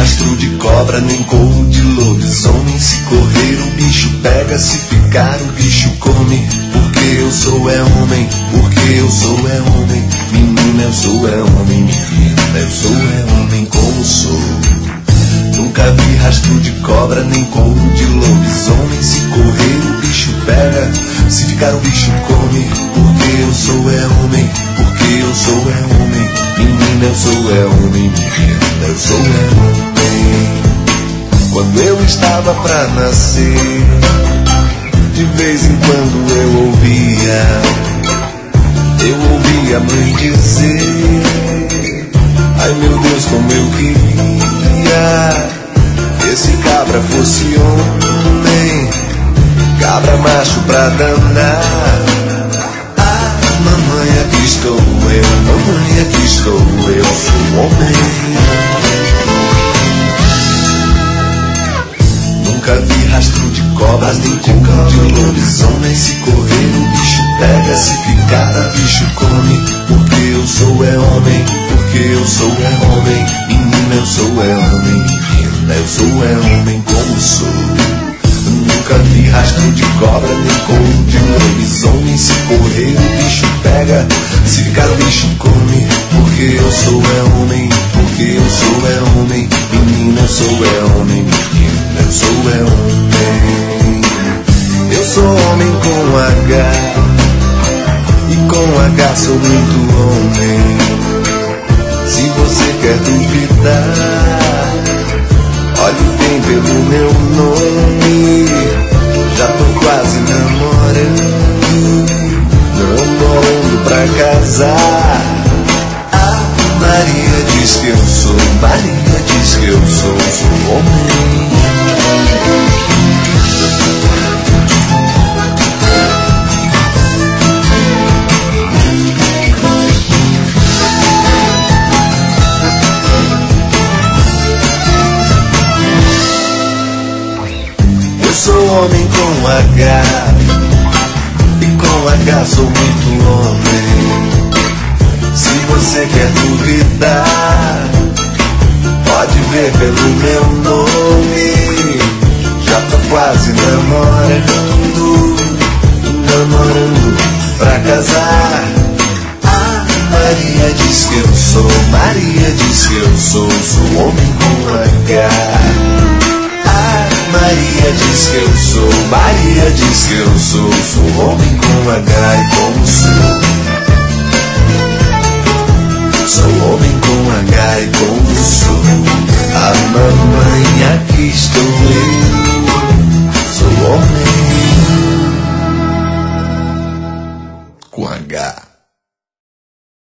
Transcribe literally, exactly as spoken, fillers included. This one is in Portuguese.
rastro de cobra, nem couro de lobisomem. Se correr o bicho pega, se ficar o bicho come. Porque eu sou é homem, porque eu sou é homem. Menina, eu sou é homem, menina, eu sou é homem como sou. Nunca vi rastro de cobra, nem couro de lobisomem. Se correr o bicho pega, se ficar o bicho come. Porque eu sou é homem, porque eu sou é homem. Menina, eu sou é homem, menina, eu sou é homem. Quando eu estava pra nascer, de vez em quando eu ouvia, eu ouvia a mãe dizer: ai meu Deus, como eu queria que esse cabra fosse homem, cabra macho pra danar. Ah, mamãe, aqui estou eu, mamãe, aqui estou eu, sou homem. Nunca vi rastro de cobras, nem couro de lobisomem. Se correr o bicho pega, se ficar a bicho come. Porque eu sou é homem, porque eu sou é homem. Menina, eu sou é homem, menina, eu sou é homem como sou. Nunca vi rastro de cobra, nem couro de lobisomem. Se correr o bicho pega, se ficar o bicho come. Porque eu sou é homem, porque eu sou é homem. Menina, eu sou é homem, menina, eu sou é homem. Eu sou homem com H, e com H sou muito homem. Se você quer duvidar, olhe bem pelo meu nome. Já tô quase namorando, namorando pra casar. Ah, Maria diz que eu sou, Maria diz que eu sou, sou homem. Sou homem com H, e com H sou muito homem. Se você quer duvidar, pode ver pelo meu nome. Já tô quase namorando, namorando pra casar. Ah, Maria diz que eu sou, Maria diz que eu sou, sou homem com H. Maria diz que eu sou, Maria diz que eu sou, sou homem com H e como sou. Sou homem com H e como sou. A mamãe, aqui estou eu.